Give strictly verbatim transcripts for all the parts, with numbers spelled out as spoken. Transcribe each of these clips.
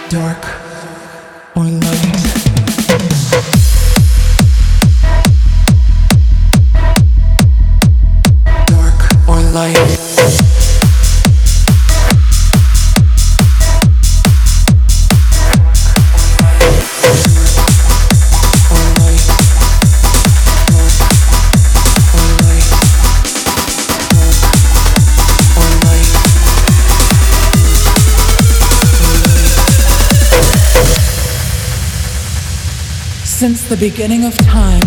dark or light. Dark or light. Since the beginning of time,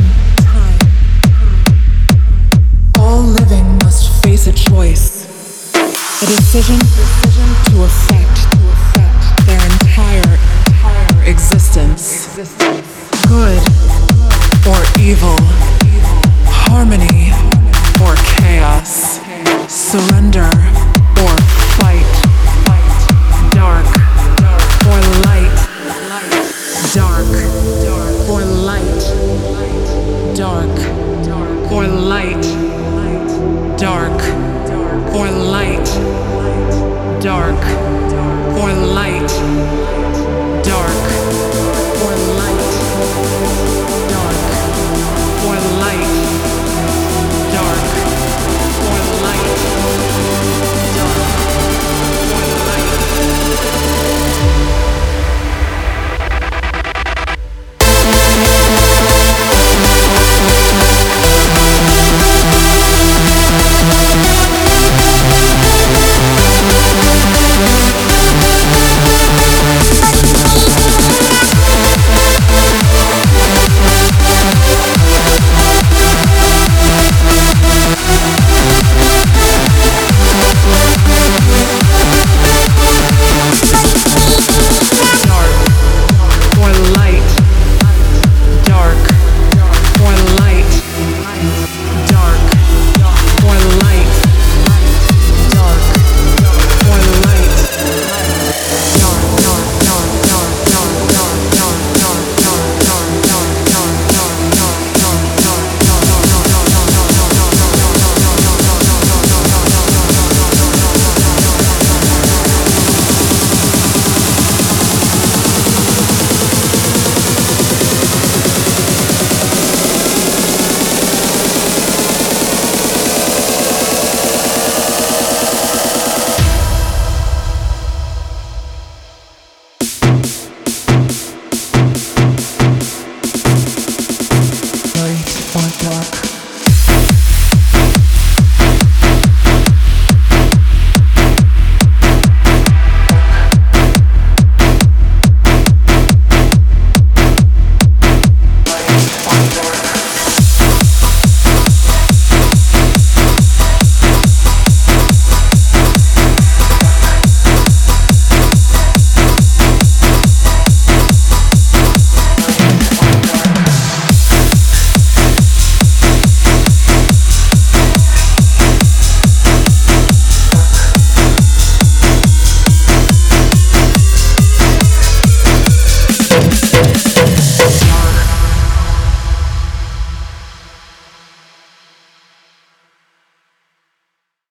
all living must face a choice, a decision to affect their entire, entire existence. Good or evil, harmony or chaos, surrender or fight, dark or light, dark or light, dark or light, dark or light, dark or light, dark.